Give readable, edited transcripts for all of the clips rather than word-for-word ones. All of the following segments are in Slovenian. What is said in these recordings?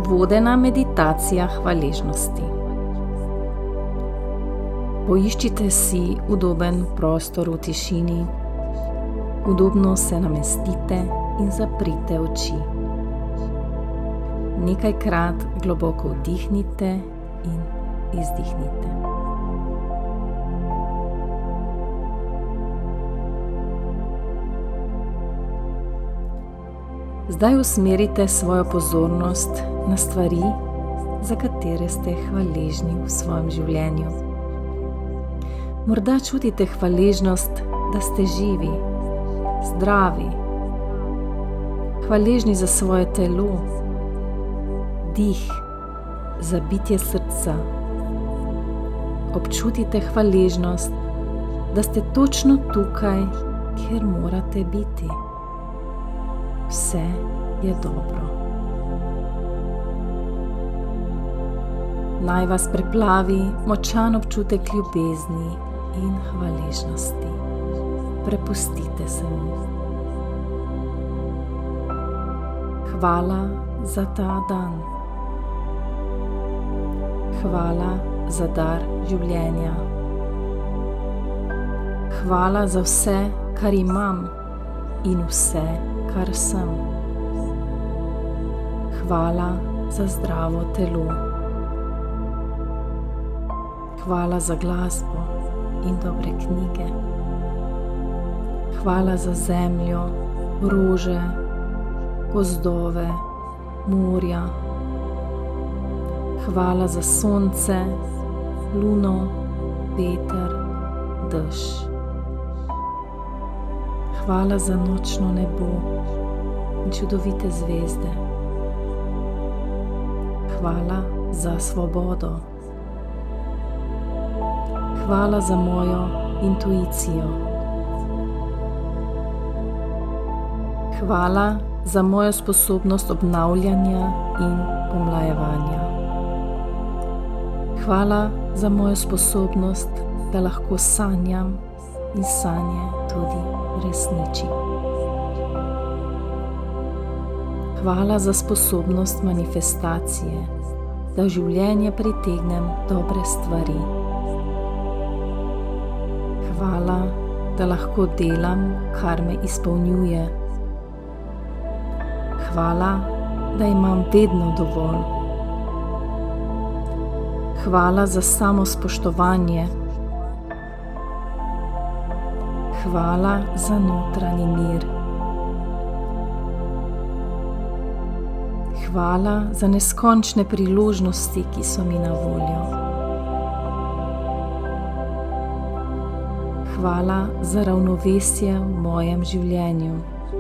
Vodena meditacija hvaležnosti. Poiščite si udoben prostor v tišini, udobno se namestite in zaprite oči. Nekajkrat globoko vdihnite in izdihnite. Zdaj usmerite svojo pozornost na stvari, za katere ste hvaležni v svojem življenju. Morda čutite hvaležnost, da ste živi, zdravi, hvaležni za svoje telo, dih, za bitje srca. Občutite hvaležnost, da ste točno tukaj, kjer morate biti. Vse je dobro. Naj vas preplavi močan občutek ljubezni in hvaležnosti. Prepustite se mu. Hvala za ta dan. Hvala za dar življenja. Hvala za vse, kar imam in vse, kar sem. Hvala za zdravo telo. Hvala za glasbo in dobre knjige. Hvala za zemljo, rože, gozdove, morja. Hvala za sonce, luno, veter, dež. Hvala za nočno nebo in čudovite zvezde. Hvala za svobodo. Hvala za mojo intuicijo. Hvala za mojo sposobnost obnavljanja in pomlajevanja. Hvala za mojo sposobnost, da lahko sanjam in sanje tudi resničim. Hvala za sposobnost manifestacije, da v življenje pritegnem dobre stvari. Hvala, da lahko delam, kar me izpolnjuje. Hvala, da imam vedno dovolj. Hvala za samospoštovanje. Hvala za notranji mir. Hvala za neskončne priložnosti, ki so mi na voljo. Hvala za ravnovesje v mojem življenju.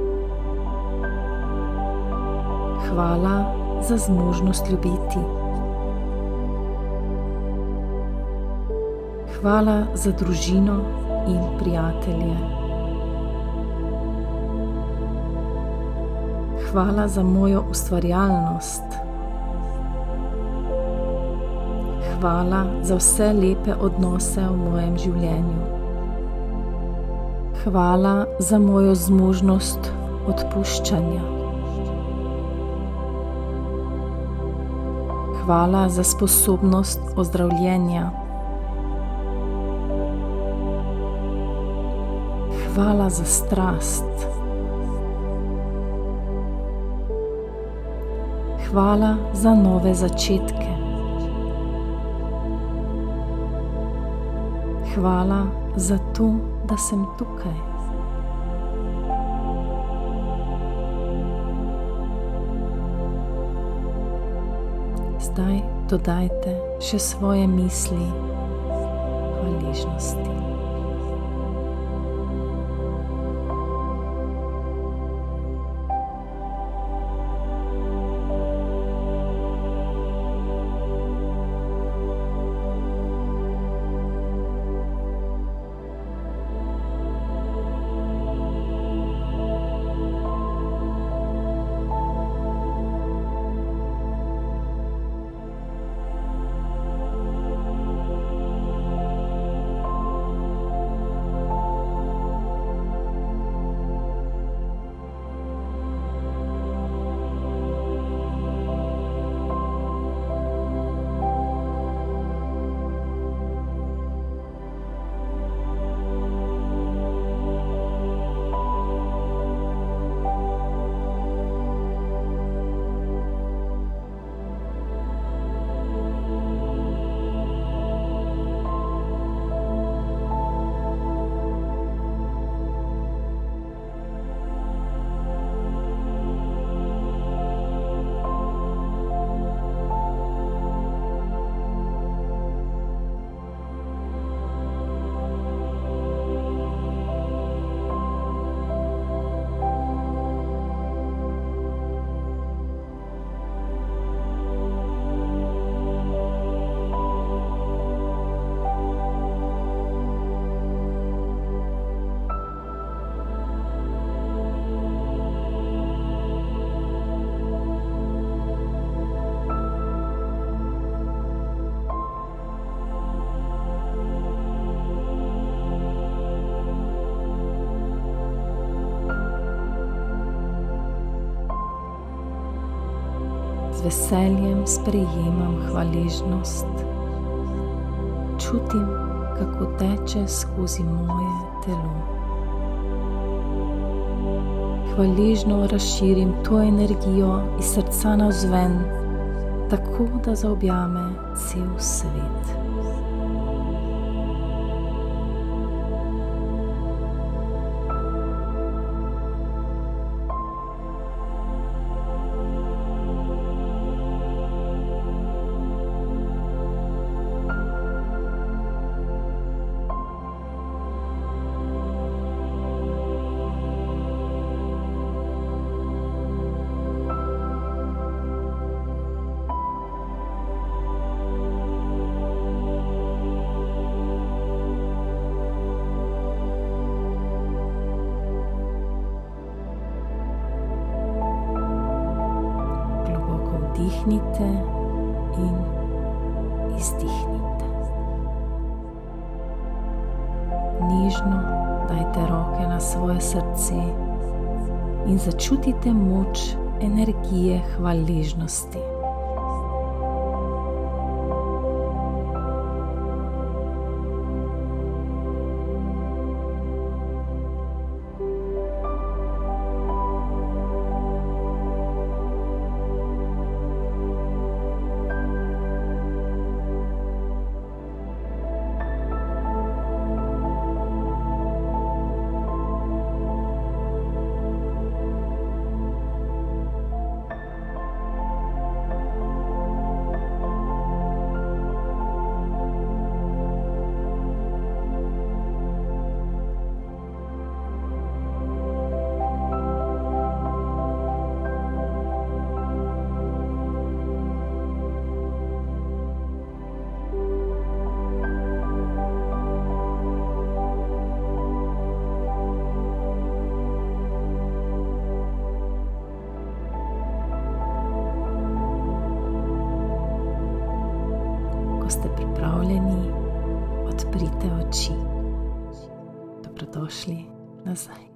Hvala za zmožnost ljubiti. Hvala za družino in prijatelje. Hvala za mojo ustvarjalnost. Hvala za vse lepe odnose v mojem življenju. Hvala za mojo zmožnost odpuščanja. Hvala za sposobnost ozdravljenja. Hvala za strast. Hvala za nove začetke. Hvala za to, da sem tukaj. Zdaj dodajte še svoje misli hvaležnosti. Z veseljem sprejemam hvaležnost. Čutim, kako teče skozi moje telo. Hvaležno razširim to energijo iz srca navzven, tako da zaobjame cel svet. Vdihnite in izdihnite. Nežno dajte roke na svoje srce in začutite moč energije hvaležnosti. Ko ste pripravljeni, odprite oči. Dobrodošli nazaj.